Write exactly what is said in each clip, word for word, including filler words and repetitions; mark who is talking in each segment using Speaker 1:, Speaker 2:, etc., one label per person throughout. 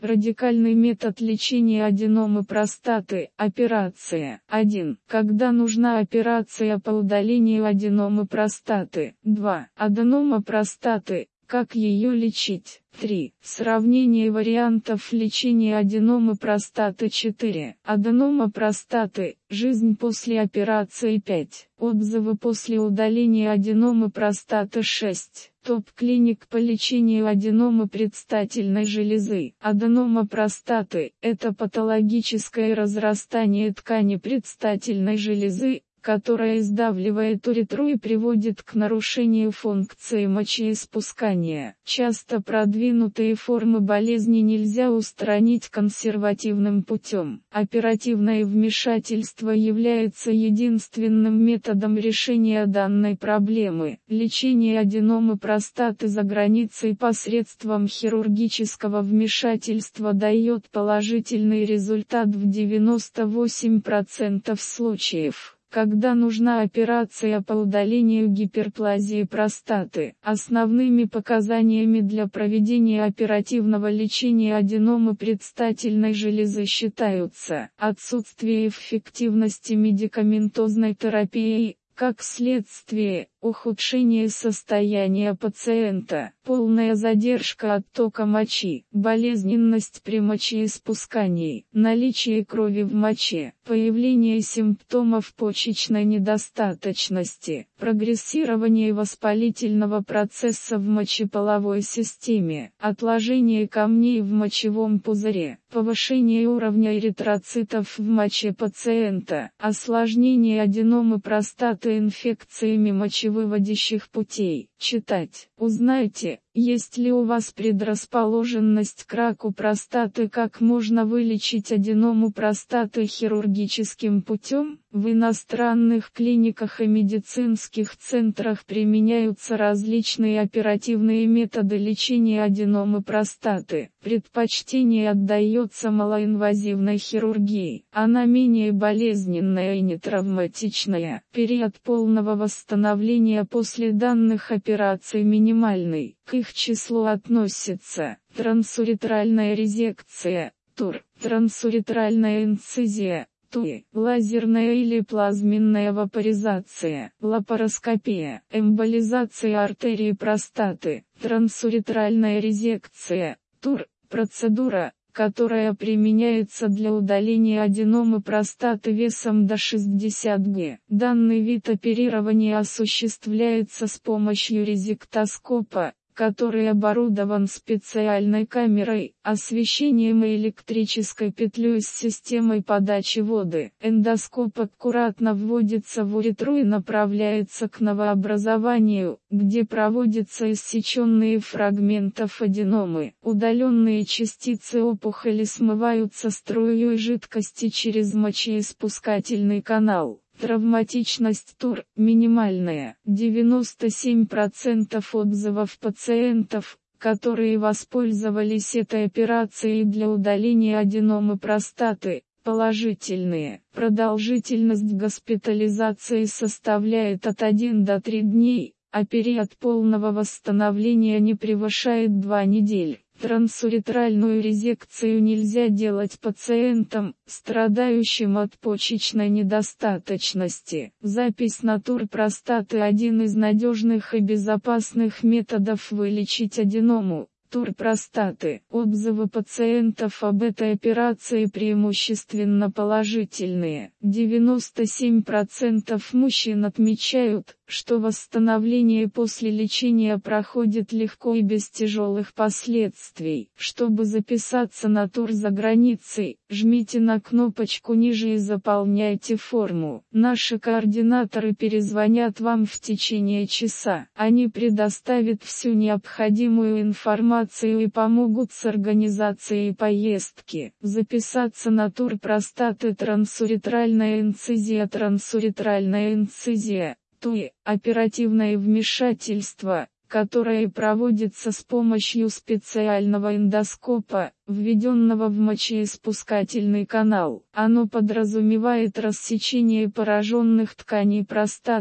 Speaker 1: Радикальный метод лечения аденомы простаты. Операция. один. Когда нужна операция по удалению аденомы простаты. два. Аденома простаты. Как ее лечить? три. Сравнение вариантов лечения аденомы простаты. четыре. Аденома простаты. Жизнь после операции. пять. Отзывы после удаления аденомы простаты. шесть. Топ-клиник по лечению аденомы предстательной железы. Аденома простаты – это патологическое разрастание ткани предстательной железы, которая сдавливает уретру и приводит к нарушению функции мочеиспускания. Часто продвинутые формы болезни нельзя устранить консервативным путем. Оперативное вмешательство является единственным методом решения данной проблемы. Лечение аденомы простаты за границей посредством хирургического вмешательства дает положительный результат в девяноста восьми процентах случаев. Когда нужна операция по удалению гиперплазии простаты, основными показаниями для проведения оперативного лечения аденомы предстательной железы считаются отсутствие эффективности медикаментозной терапии, как следствие, ухудшение состояния пациента, полная задержка оттока мочи, болезненность при мочеиспускании, наличие крови в моче, появление симптомов почечной недостаточности, прогрессирование воспалительного процесса в мочеполовой системе, отложение камней в мочевом пузыре, повышение уровня эритроцитов в моче пациента, осложнение аденомы простаты инфекциями мочевыводящих путей. Читать. Узнайте, есть ли у вас предрасположенность к раку простаты, как можно вылечить аденому простаты хирургическим путем. В иностранных клиниках и медицинских центрах применяются различные оперативные методы лечения аденомы простаты. Предпочтение отдается малоинвазивной хирургии. Она менее болезненная и нетравматичная. Период полного восстановления после данных операций минимальный. К их числу относятся трансуретральная резекция, ТУР, трансуретральная инцизия, ТУИ, лазерная или плазменная вапоризация, лапароскопия, эмболизация артерии простаты, трансуретральная резекция, ТУР, процедура, которая применяется для удаления аденомы простаты весом до шестидесяти грамм. Данный вид оперирования осуществляется с помощью резектоскопа, который оборудован специальной камерой, освещением и электрической петлей с системой подачи воды. Эндоскоп аккуратно вводится в уретру и направляется к новообразованию, где проводятся иссеченные фрагментов аденомы. Удаленные частицы опухоли смываются струей жидкости через мочеиспускательный канал. Травматичность ТУР минимальная. девяносто семь процентов отзывов пациентов, которые воспользовались этой операцией для удаления аденомы простаты, положительные. Продолжительность госпитализации составляет от одного до трёх дней, а период полного восстановления не превышает двух недель. Трансуретральную резекцию нельзя делать пациентам, страдающим от почечной недостаточности. Запись на ТУР простаты – один из надежных и безопасных методов вылечить аденому. ТУР простаты. Отзывы пациентов об этой операции преимущественно положительные. девяносто семь процентов мужчин отмечают, что восстановление после лечения проходит легко и без тяжелых последствий. Чтобы записаться на ТУР за границей, жмите на кнопочку ниже и заполняйте форму. Наши координаторы перезвонят вам в течение часа. Они предоставят всю необходимую информацию и помогут с организацией поездки. Записаться на ТУР простаты трансуретральная инцизия. Трансуретральная инцизия, ТУИ, оперативное вмешательство, которое проводится с помощью специального эндоскопа, введенного в мочеиспускательный канал. Оно подразумевает рассечение пораженных тканей простаты,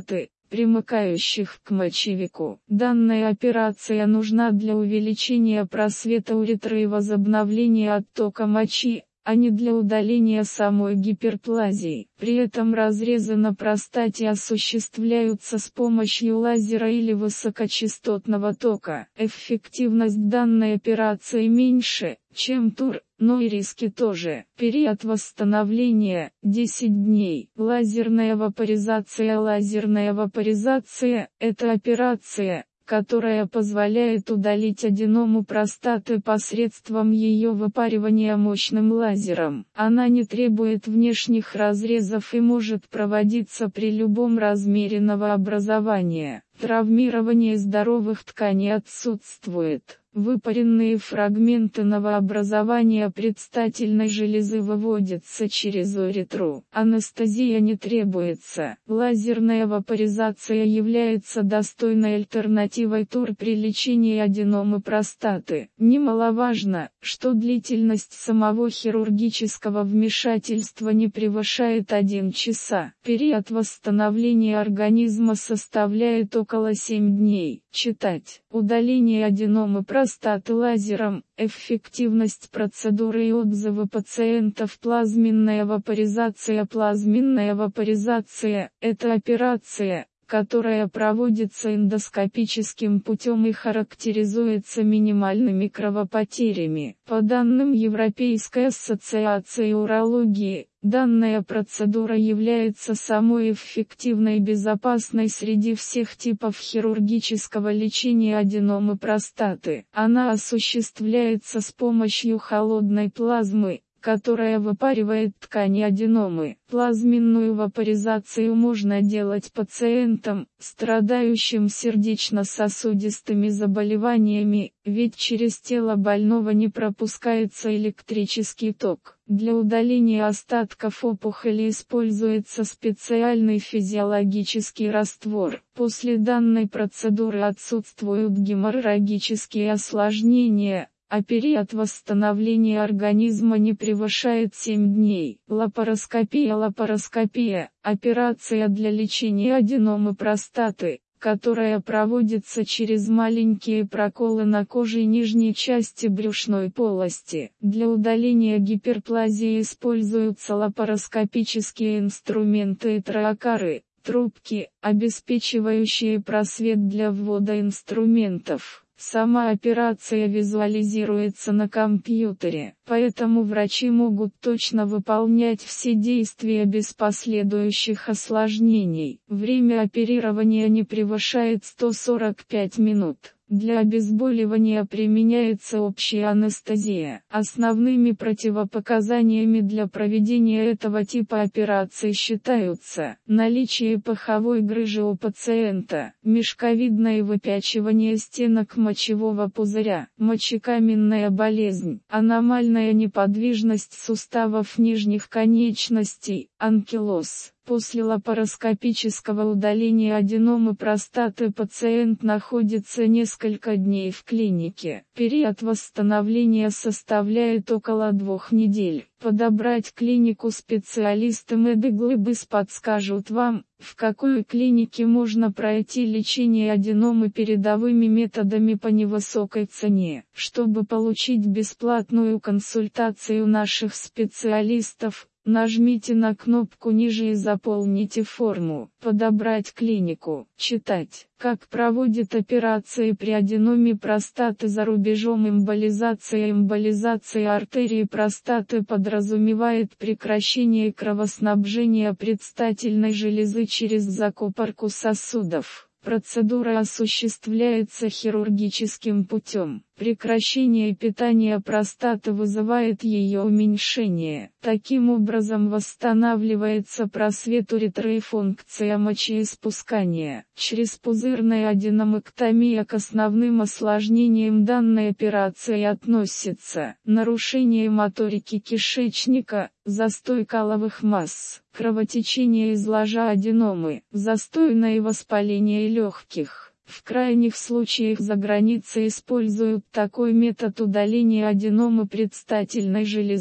Speaker 1: примыкающих к мочевику. Данная операция нужна для увеличения просвета уретры и возобновления оттока мочи, а не для удаления самой гиперплазии. При этом разрезы на простате осуществляются с помощью лазера или высокочастотного тока. Эффективность данной операции меньше, чем ТУР, но и риски тоже. Период восстановления – десять дней. Лазерная вапоризация. Лазерная вапоризация – это операция, которая позволяет удалить аденому простаты посредством ее выпаривания мощным лазером. Она не требует внешних разрезов и может проводиться при любом размере новообразования. Травмирование здоровых тканей отсутствует. Выпаренные фрагменты новообразования предстательной железы выводятся через уретру. Анестезия не требуется. Лазерная вапоризация является достойной альтернативой ТУР при лечении аденомы простаты. Немаловажно, что длительность самого хирургического вмешательства не превышает один часа. Период восстановления организма составляет около семь дней. Читать. Удаление аденомы простаты лазером. Эффективность процедуры и отзывы пациентов. Плазменная вапоризация. Плазменная вапоризация – это операция, которая проводится эндоскопическим путем и характеризуется минимальными кровопотерями. По данным Европейской ассоциации урологии, данная процедура является самой эффективной и безопасной среди всех типов хирургического лечения аденомы простаты. Она осуществляется с помощью холодной плазмы, которая выпаривает ткани аденомы. Плазменную вапоризацию можно делать пациентам, страдающим сердечно-сосудистыми заболеваниями, ведь через тело больного не пропускается электрический ток. Для удаления остатков опухоли используется специальный физиологический раствор. После данной процедуры отсутствуют геморрагические осложнения, а период восстановления организма не превышает семь дней. Лапароскопия. Лапароскопия – операция для лечения аденомы простаты, которая проводится через маленькие проколы на коже нижней части брюшной полости. Для удаления гиперплазии используются лапароскопические инструменты и траакары, трубки, обеспечивающие просвет для ввода инструментов. Сама операция визуализируется на компьютере, поэтому врачи могут точно выполнять все действия без последующих осложнений. Время оперирования не превышает сто сорок пять минут. Для обезболивания применяется общая анестезия. Основными противопоказаниями для проведения этого типа операций считаются наличие паховой грыжи у пациента, мешковидное выпячивание стенок мочевого пузыря, мочекаменная болезнь, аномальная неподвижность суставов нижних конечностей, анкилоз. После лапароскопического удаления аденомы простаты пациент находится несколько дней в клинике. Период восстановления составляет около двух недель. Подобрать клинику специалисты Медиглобис подскажут вам, в какой клинике можно пройти лечение аденомы передовыми методами по невысокой цене. Чтобы получить бесплатную консультацию наших специалистов, нажмите на кнопку ниже и заполните форму. Подобрать клинику. Читать. Как проводят операции при аденоме простаты за рубежом. Эмболизация. Эмболизация артерии простаты подразумевает прекращение кровоснабжения предстательной железы через закупорку сосудов. Процедура осуществляется хирургическим путем. Прекращение питания простаты вызывает ее уменьшение. Таким образом восстанавливается просвет уретры и функция мочеиспускания. Чрезпузырная аденомэктомия. К основным осложнениям данной операции относится нарушение моторики кишечника, застой каловых масс, кровотечение из ложа аденомы, застойное воспаление легких. В крайних случаях за границей используют такой метод удаления аденомы предстательной железы,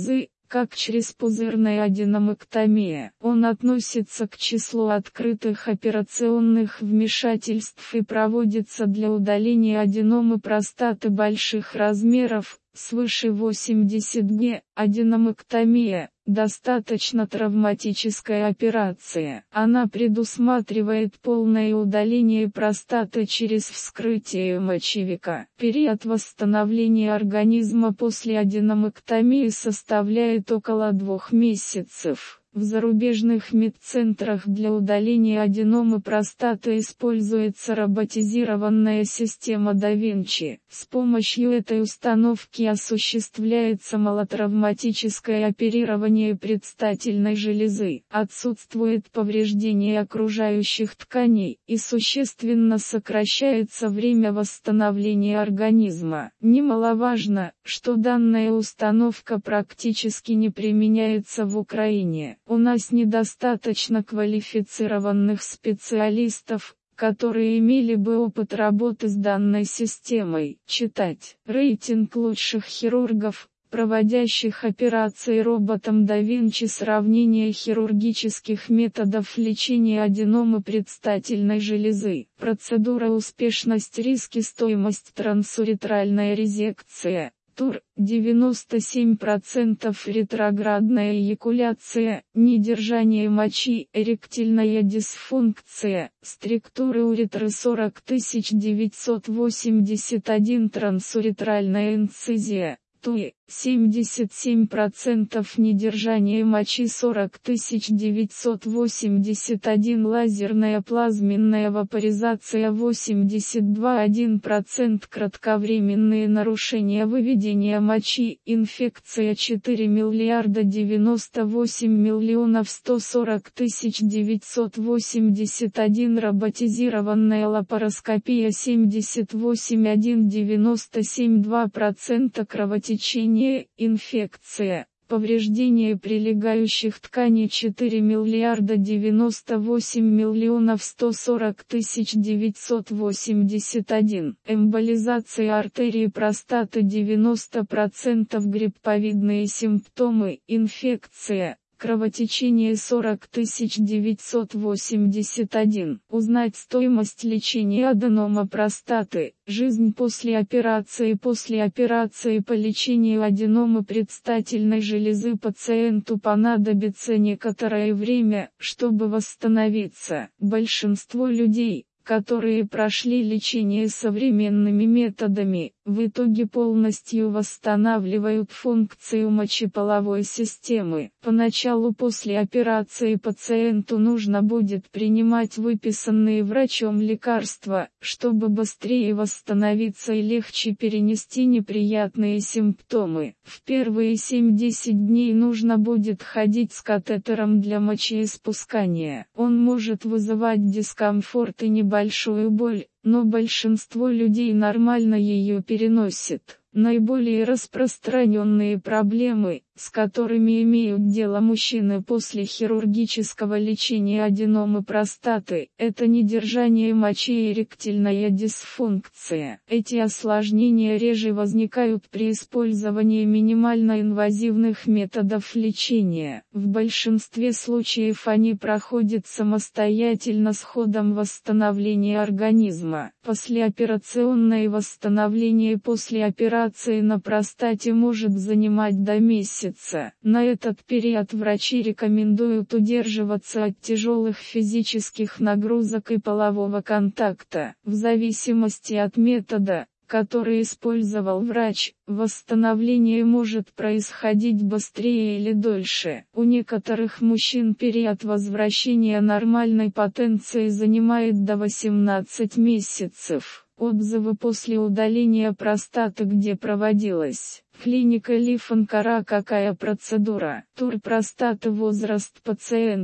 Speaker 1: как чрезпузырная аденомэктомия. Он относится к числу открытых операционных вмешательств и проводится для удаления аденомы простаты больших размеров, свыше восемьдесят грамм. Аденомэктомия – достаточно травматическая операция. Она предусматривает полное удаление простаты через вскрытие мочевика. Период восстановления организма после аденомэктомии составляет около двух месяцев. В зарубежных медцентрах для удаления аденомы простаты используется роботизированная система да Винчи. С помощью этой установки осуществляется малотравматическое оперирование предстательной железы. Отсутствует повреждение окружающих тканей и существенно сокращается время восстановления организма. Немаловажно, что данная установка практически не применяется в Украине. У нас недостаточно квалифицированных специалистов, которые имели бы опыт работы с данной системой. Читать. Рейтинг лучших хирургов, проводящих операции роботом да Винчи. Сравнение хирургических методов лечения аденомы предстательной железы. Процедура, успешность, риски, стоимость. Трансуретральная резекция. ТУР – девяносто семь процентов, ретроградная эякуляция, недержание мочи, эректильная дисфункция, структуры уретры сорок тысяч девятьсот восемьдесят один, трансуретральная инцизия, ТУИ – семьдесят семь процентов, недержание мочи сорок тысяч девятьсот восемьдесят один, лазерная плазменная вапоризация восемьдесят два целых один десятых процента, кратковременные нарушения выведения мочи, инфекция четыре миллиарда девяносто восемь миллионов сто сорок тысяч девятьсот восемьдесят один, роботизированная лапароскопия семьдесят восемь целых один девяносто семь два процента, кровотечение, инфекция, повреждение прилегающих тканей четыре миллиарда девяносто восемь миллионов сто сорок тысяч девятьсот восемьдесят один, эмболизация артерии простаты девяносто процентов, грибковидные симптомы, инфекция, кровотечение сорок тысяч девятьсот восемьдесят один. Узнать стоимость лечения аденома простаты, жизнь после операции. После операции по лечению аденомы предстательной железы пациенту понадобится некоторое время, чтобы восстановиться. Большинство людей, которые прошли лечение современными методами, в итоге полностью восстанавливают функцию мочеполовой системы. Поначалу после операции пациенту нужно будет принимать выписанные врачом лекарства, чтобы быстрее восстановиться и легче перенести неприятные симптомы. В первые семь-десять дней нужно будет ходить с катетером для мочеиспускания. Он может вызывать дискомфорт и небольшую боль, но большинство людей нормально ее переносит. Наиболее распространенные проблемы, с которыми имеют дело мужчины после хирургического лечения аденомы простаты, это недержание мочи и эректильная дисфункция. Эти осложнения реже возникают при использовании минимально инвазивных методов лечения. В большинстве случаев они проходят самостоятельно с ходом восстановления организма. Послеоперационное восстановление после операции на простате может занимать до месяца. На этот период врачи рекомендуют удерживаться от тяжелых физических нагрузок и полового контакта. В зависимости от метода, который использовал врач, восстановление может происходить быстрее или дольше. У некоторых мужчин период возвращения нормальной потенции занимает до восемнадцати месяцев. Отзывы после удаления простаты, где проводилась. Клиника Лиф Анкара. Какая процедура? ТУР простаты. Возраст пациента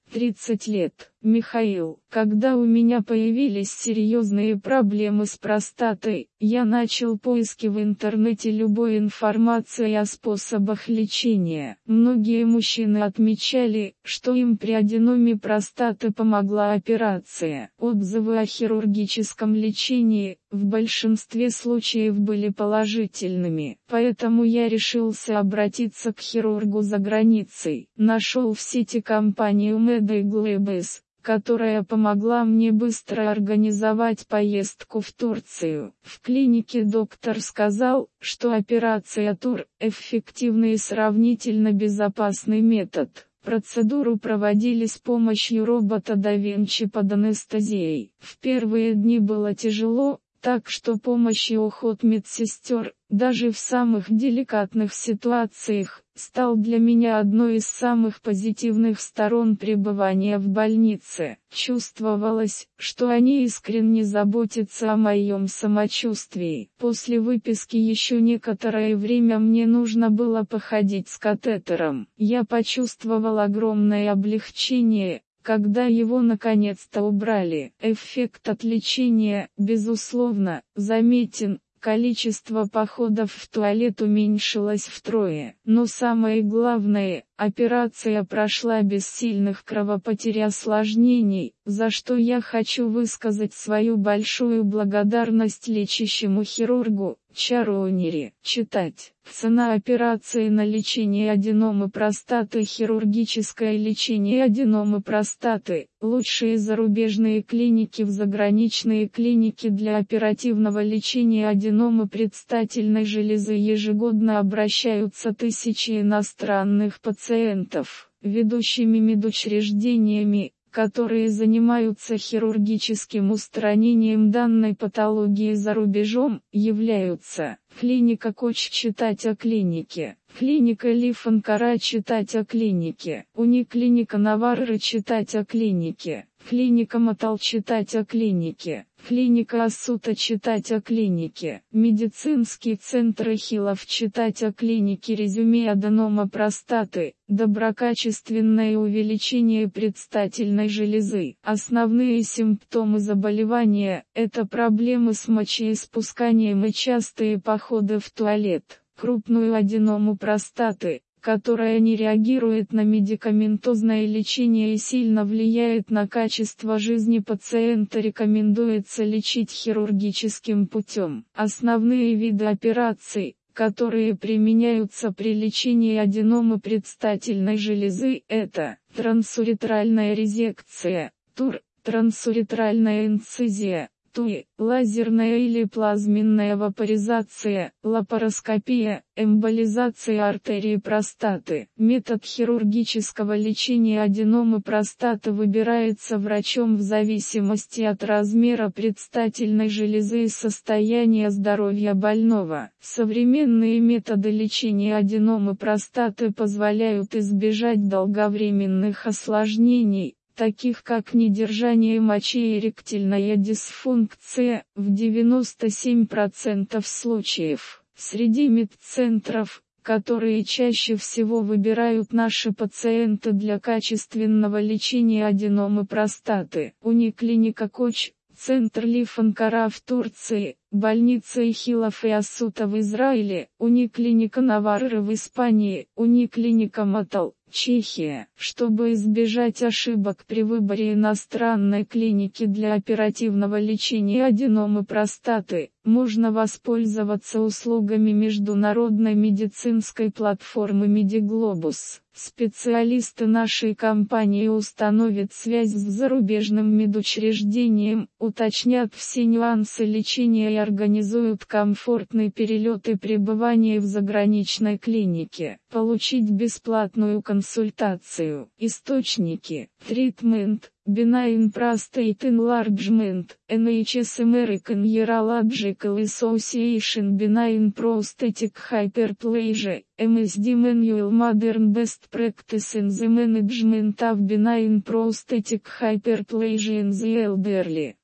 Speaker 1: тридцать лет. Михаил, когда у меня появились серьезные проблемы с простатой, я начал поиски в интернете любой информации о способах лечения. Многие мужчины отмечали, что им при аденоме простаты помогла операция. Отзывы о хирургическом лечении в большинстве случаев были положительными, поэтому я решился обратиться к хирургу за границей. Нашел в сети компанию Mediglobus, которая помогла мне быстро организовать поездку в Турцию. В клинике доктор сказал, что операция ТУР – эффективный и сравнительно безопасный метод. Процедуру проводили с помощью робота да Винчи под анестезией. В первые дни было тяжело, так что помощь и уход медсестер, даже в самых деликатных ситуациях, стал для меня одной из самых позитивных сторон пребывания в больнице. Чувствовалось, что они искренне заботятся о моем самочувствии. После выписки еще некоторое время мне нужно было походить с катетером. Я почувствовал огромное облегчение, когда его наконец-то убрали. Эффект от лечения, безусловно, заметен. Количество походов в туалет уменьшилось втрое. Но самое главное, операция прошла без сильных кровопотерь и осложнений, за что я хочу высказать свою большую благодарность лечащему хирургу, Чаронери. Читать. Цена операции на лечение аденомы простаты. Хирургическое лечение аденомы простаты. Лучшие зарубежные клиники. В заграничные клиники для оперативного лечения аденомы предстательной железы ежегодно обращаются тысячи иностранных пациентов. Ведущими медучреждениями, которые занимаются хирургическим устранением данной патологии за рубежом, являются клиника Коч. Читать о клинике, клиника Лиф Анкара. Читать о клинике, Униклиника Наварра. Читать о клинике, клиника Матал. Читать о клинике, клиника Ассута. Читать о клинике, медицинский центр Эхилов. Читать о клинике. Резюме аденома простаты. Доброкачественное увеличение предстательной железы. Основные симптомы заболевания – это проблемы с мочеиспусканием и частые походы в туалет. Крупную аденому простаты, которая не реагирует на медикаментозное лечение и сильно влияет на качество жизни пациента, рекомендуется лечить хирургическим путем. Основные виды операций, которые применяются при лечении аденомы предстательной железы, это трансуретральная резекция, ТУР, трансуретральная инцизия, ТУИ, лазерная или плазменная вапоризация, лапароскопия, эмболизация артерии простаты. Метод хирургического лечения аденомы простаты выбирается врачом в зависимости от размера предстательной железы и состояния здоровья больного. Современные методы лечения аденомы простаты позволяют избежать долговременных осложнений, таких как недержание мочи и эректильная дисфункция, в девяноста семи процентах случаев. Среди медцентров, которые чаще всего выбирают наши пациенты для качественного лечения аденомы простаты, Униклиника Коч, Центр Лиф Анкара в Турции, больница Эхилов и Ассута в Израиле, Униклиника Наварра в Испании, Униклиника Матал, Чехия. Чтобы избежать ошибок при выборе иностранной клиники для оперативного лечения аденомы простаты, можно воспользоваться услугами международной медицинской платформы Mediglobus. Специалисты нашей компании установят связь с зарубежным медучреждением, уточнят все нюансы лечения и организуют комфортный перелет и пребывание в заграничной клинике. Получить бесплатную консультацию. Источники. Treatment. Benign Prostate Enlargement, эн эйч эс American Urological Association. Benign Prostatic Hyperplasia, эм эс ди Manual. Modern Best Practice in the Management of Benign Prostatic Hyperplasia in the Elderly.